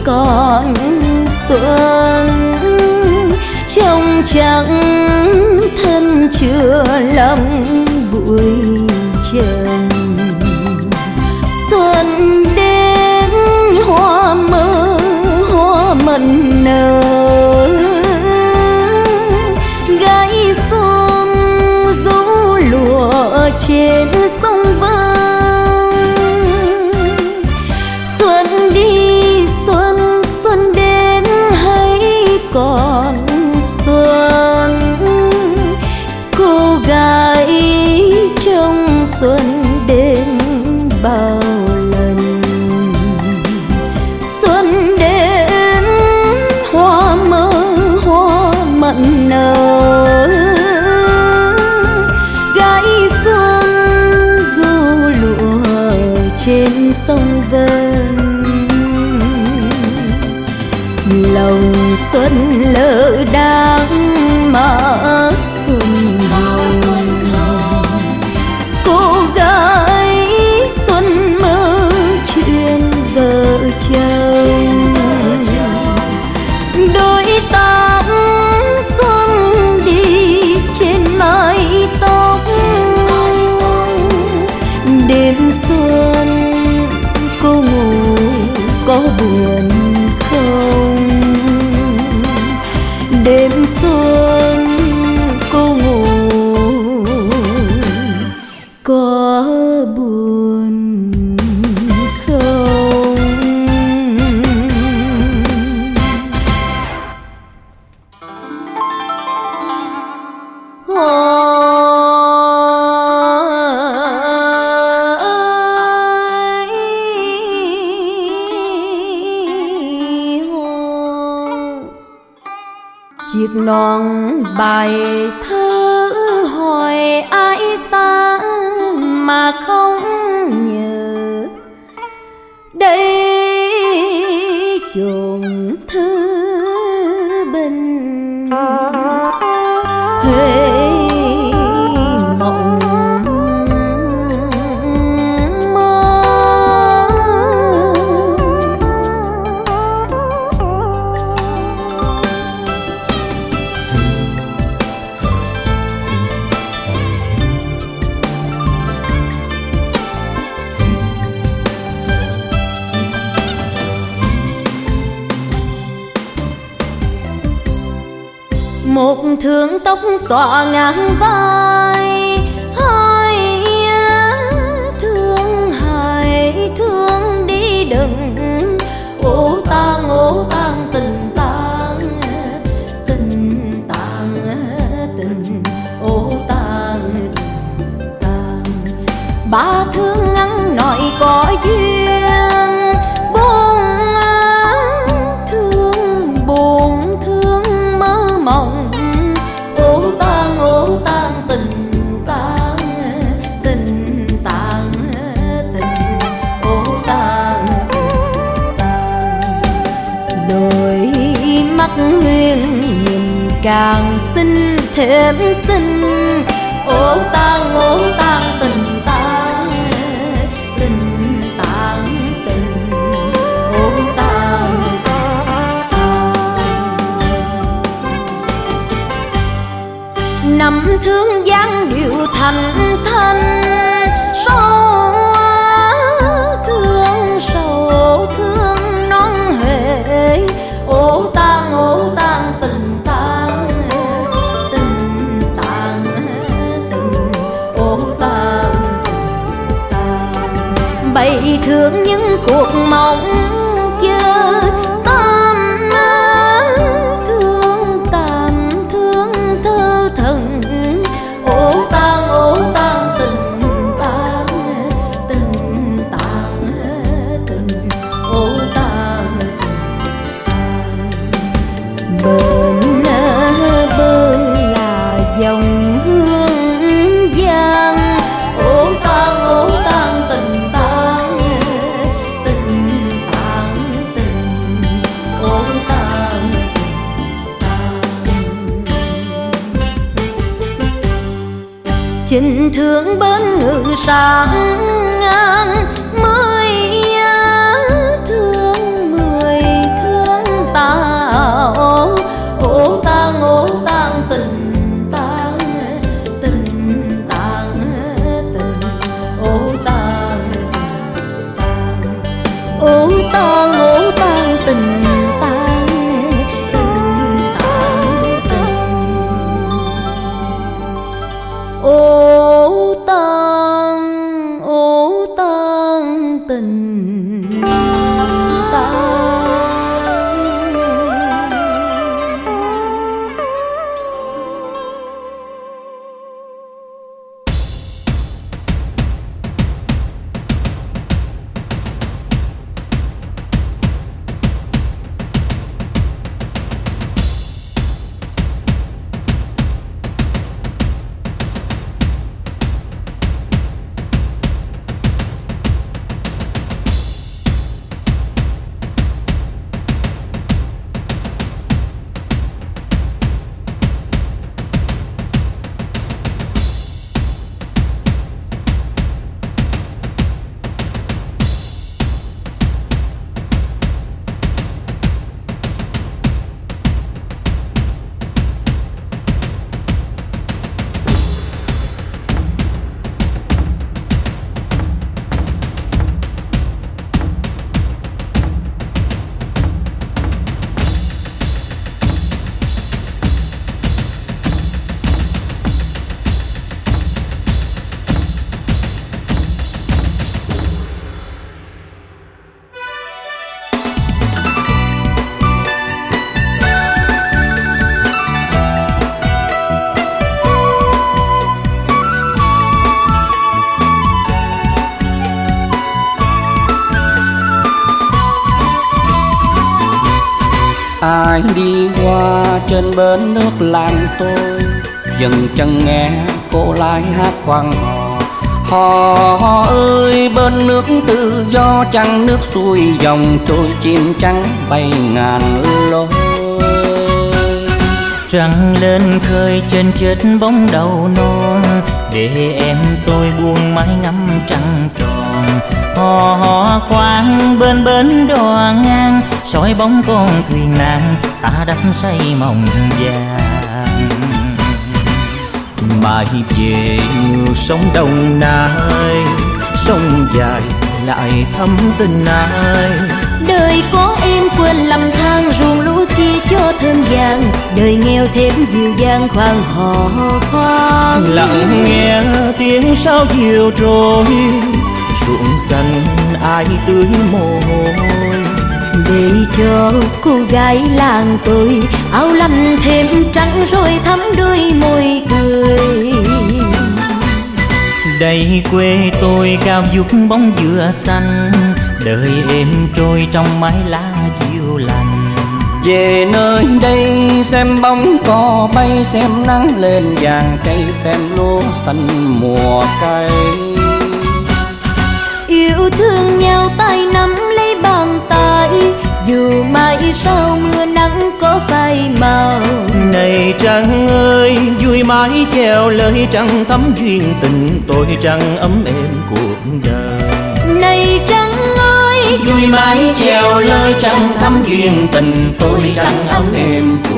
còn xuân, trong trắng thân chưa lòng bụi trần. Xuân đến hoa mơ hoa mận nở, gái xuân rú lụa trên sông Vân. Xuân đi xuân xuân đến hay còn xuân, cô gái trong xuân đến bao lần. Xuân đến hoa mơ hoa mận nở, gái xuân du lụa trên sông Vân. Lòng xuân lỡ đang mà xuân hồng, cô gái xuân mơ chuyện vợ chồng. Đôi tóc xuân đi trên mái tóc, đêm xuân cô ngủ có buồn không? Đêm xuân cô ngủ có buồn không? Chiếc non bài thơ hỏi ai xa mà không nhớ, đây chốn thư bình Huế mộng một thương tóc xõa ngang vai, hai thương đi đừng ô tang tình tang tình ô tang tình tang. Ba thương ngắn nói có duyên, bốn thương mơ mộng ô tang tình tang tình ô tang tình tang. Đôi mắt huyền nhìn càng xinh thêm xinh ô tang tình tang tình ô tang. Năm thương giang điệu thành thanh, sâu thương non hề ô tang tình tang ô tang. Bầy thương những cuộc mong chờ, tam thương thơ thần ô tang tình ô tang. Bên bờ là dòng hương giang ô tang tình ô tang. Tình thương bên ngự sáng ngang mới thương ai đi qua trên bến nước làng tôi, dừng chân nghe cô lái hát quan hò. Hò ơi bên nước tự do, trăng nước xuôi dòng trôi, chim trắng bay ngàn lối. Trăng lên khơi trên chết bóng đầu non, để em tôi buông mái ngắm trăng tròn. Hò hò khoan bên bến đò ngang, soi bóng con thuyền nàng ta đắm say mộng vàng. Mai về ngược sông Đồng Nai, sông dài lại thắm tình ai. Đời có em quên lầm than, ruộng lúa kia cho thơm vàng, đời nghèo thêm dịu dàng khoan hò khoan. Lặng nghe tiếng sao chiều trôi, ruộng xanh ai tưới mồ hôi. Để cho cô gái làng tôi áo lanh thêm trắng rồi thắm đôi môi cười. Đây quê tôi cao vút bóng dừa xanh, đời em trôi trong mái lá chiều lành. Về nơi đây xem bóng cỏ bay, xem nắng lên vàng cây, xem lúa xanh mùa cay. Yêu thương nhau tay nắm lấy bàn tay, dù mai sau mưa nắng có phai màu. Này trăng ơi vui mãi treo lời trăng thắm duyên tình tôi, trăng ấm êm cuộc đời. Này trăng ơi vui mãi treo lời trăng thắm duyên tình tôi, trăng ấm êm cuộc